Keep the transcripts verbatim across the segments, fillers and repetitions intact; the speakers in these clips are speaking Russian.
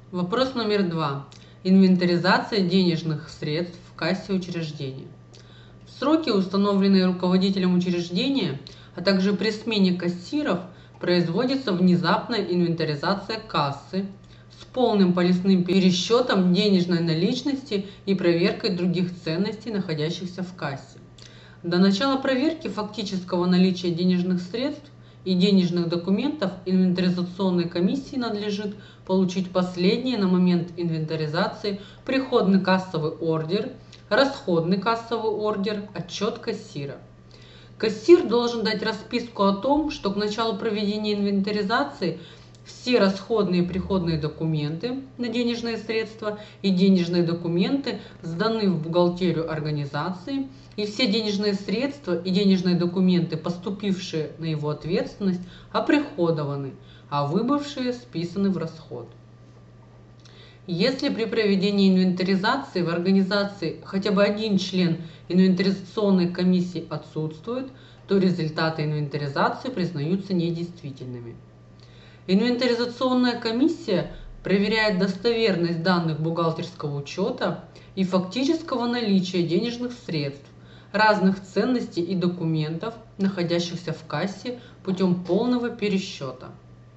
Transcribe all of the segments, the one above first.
Вопрос номер два. Инвентаризация денежных средств в кассе учреждения. В сроки, установленные руководителем учреждения, а также при смене кассиров, производится внезапная инвентаризация кассы с полным полисным пересчетом денежной наличности и проверкой других ценностей, находящихся в кассе. До начала проверки фактического наличия денежных средств и денежных документов инвентаризационной комиссии надлежит получить последние на момент инвентаризации приходный кассовый ордер, расходный кассовый ордер, отчет кассира. Кассир должен дать расписку о том, что к началу проведения инвентаризации все расходные и приходные документы на денежные средства и денежные документы сданы в бухгалтерию организации, и все денежные средства и денежные документы, поступившие на его ответственность, оприходованы, а выбывшие списаны в расход. Если при проведении инвентаризации в организации хотя бы один член инвентаризационной комиссии отсутствует, то результаты инвентаризации признаются недействительными. Инвентаризационная комиссия проверяет достоверность данных бухгалтерского учета и фактического наличия денежных средств, разных ценностей и документов, находящихся в кассе, путем полного пересчета.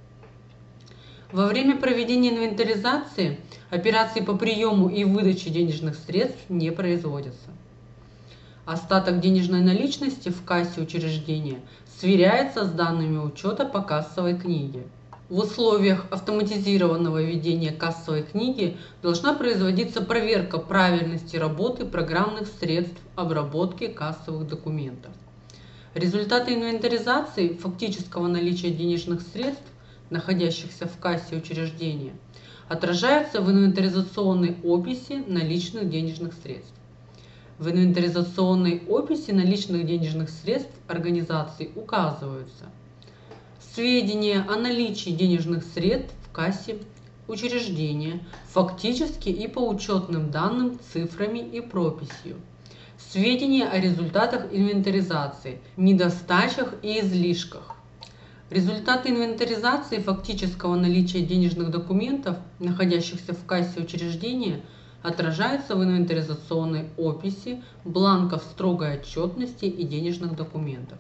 Во время проведения инвентаризации операции по приему и выдаче денежных средств не производятся. Остаток денежной наличности в кассе учреждения сверяется с данными учета по кассовой книге. В условиях автоматизированного ведения кассовой книги должна производиться проверка правильности работы программных средств обработки кассовых документов. Результаты инвентаризации фактического наличия денежных средств, находящихся в кассе учреждения, отражаются в инвентаризационной описи наличных денежных средств. В инвентаризационной описи наличных денежных средств организации указываются сведения о наличии денежных средств в кассе учреждения, фактически и по учетным данным, цифрами и прописью, сведения о результатах инвентаризации, недостачах и излишках. Результаты инвентаризации фактического наличия денежных документов, находящихся в кассе учреждения, отражаются в инвентаризационной описи бланков строгой отчетности и денежных документов.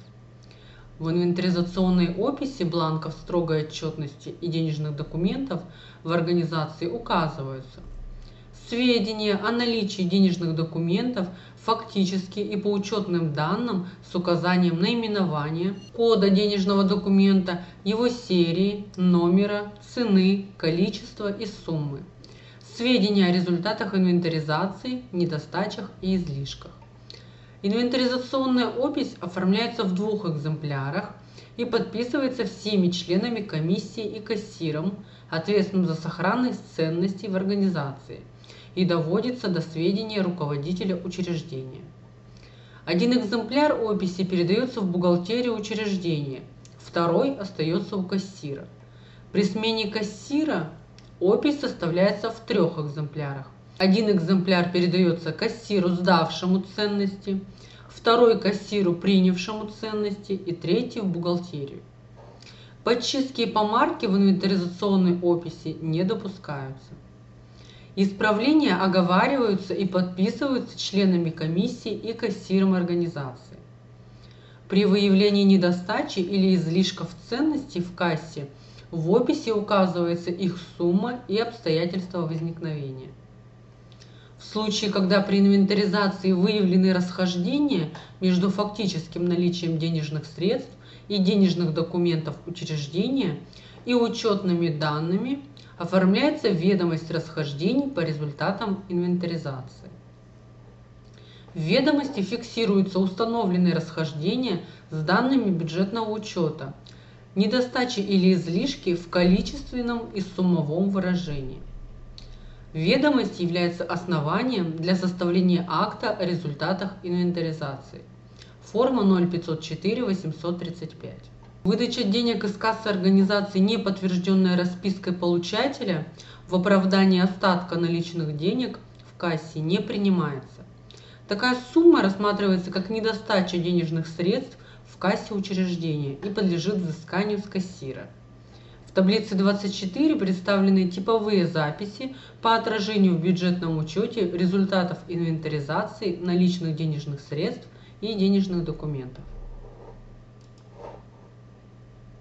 В инвентаризационной описи бланков строгой отчетности и денежных документов в организации указываются сведения о наличии денежных документов фактически и по учетным данным с указанием наименования, кода денежного документа, его серии, номера, цены, количества и суммы, сведения о результатах инвентаризации, недостачах и излишках. Инвентаризационная опись оформляется в двух экземплярах и подписывается всеми членами комиссии и кассиром, ответственным за сохранность ценностей в организации, и доводится до сведения руководителя учреждения. Один экземпляр описи передается в бухгалтерию учреждения, второй остается у кассира. При смене кассира опись составляется в трех экземплярах. Один экземпляр передается кассиру, сдавшему ценности, второй кассиру, принявшему ценности, и третий в бухгалтерию. Подчистки и помарки в инвентаризационной описи не допускаются. Исправления оговариваются и подписываются членами комиссии и кассиром организации. При выявлении недостачи или излишков ценностей в кассе в описи указывается их сумма и обстоятельства возникновения. В случае, когда при инвентаризации выявлены расхождения между фактическим наличием денежных средств и денежных документов учреждения и учетными данными, оформляется ведомость расхождений по результатам инвентаризации. В ведомости фиксируются установленные расхождения с данными бюджетного учета, недостачи или излишки в количественном и суммовом выражении. Ведомость является основанием для составления акта о результатах инвентаризации. Форма ноль пятьсот четыре восемьсот тридцать пять. Выдача денег из кассы организации, не подтвержденная распиской получателя, в оправдании остатка наличных денег в кассе не принимается. Такая сумма рассматривается как недостача денежных средств в кассе учреждения и подлежит взысканию с кассира. В таблице двадцать четыре представлены типовые записи по отражению в бюджетном учете результатов инвентаризации наличных денежных средств и денежных документов.